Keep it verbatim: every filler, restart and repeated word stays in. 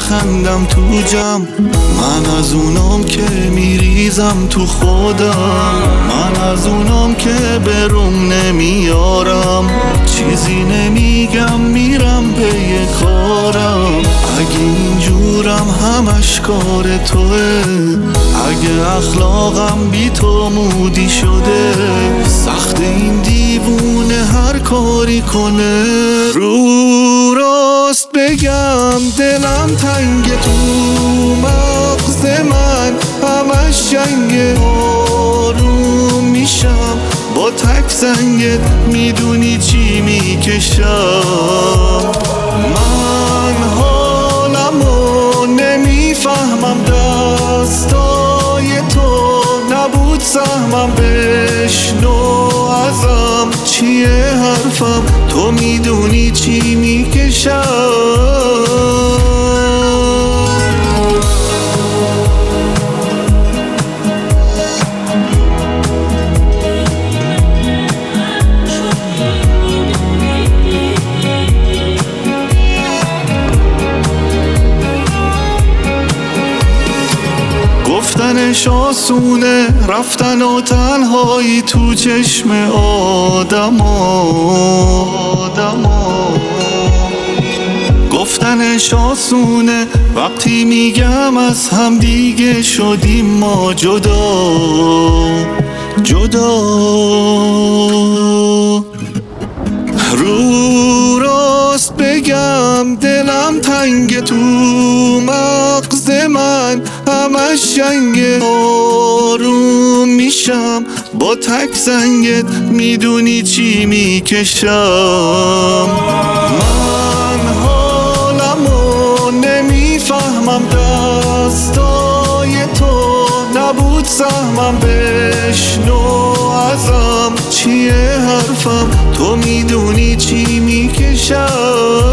میخندم تو جمع. من از اونام که میریزم تو خودم، من از اونام که بروم نمیارم، چیزی نمیگم میرم پی کارم. اگه اینجورم همش کار توه، اگه اخلاقم بی تو مودی شده، سخت این دیوونه هر کاری کنه. رو راست بگم دلم تنگ تو مغز من، همش جنگ. آروم میشم با تک زنگت، میدونی چی میکشم. من حالمو نمیفهمم، دستای تو نبود سهمم. بشنو ازم چیه حرفم، تو میدونی چی میکشم. گفتنش آسونه، رفتن و تنهایی تو چشم آدما. گفتنش آسونه وقتی میگم از هم دیگه شدیم ما جدا جدا. رو راست بگم دلم تنگ تو مغز من، همش جنگ. آروم میشم با تک زنگت، میدونی چی میکشم. من حالمو نمیفهمم، دستای تو نبود سهمم. بشنو ازم چیه حرفم، تو میدونی چی میکشم.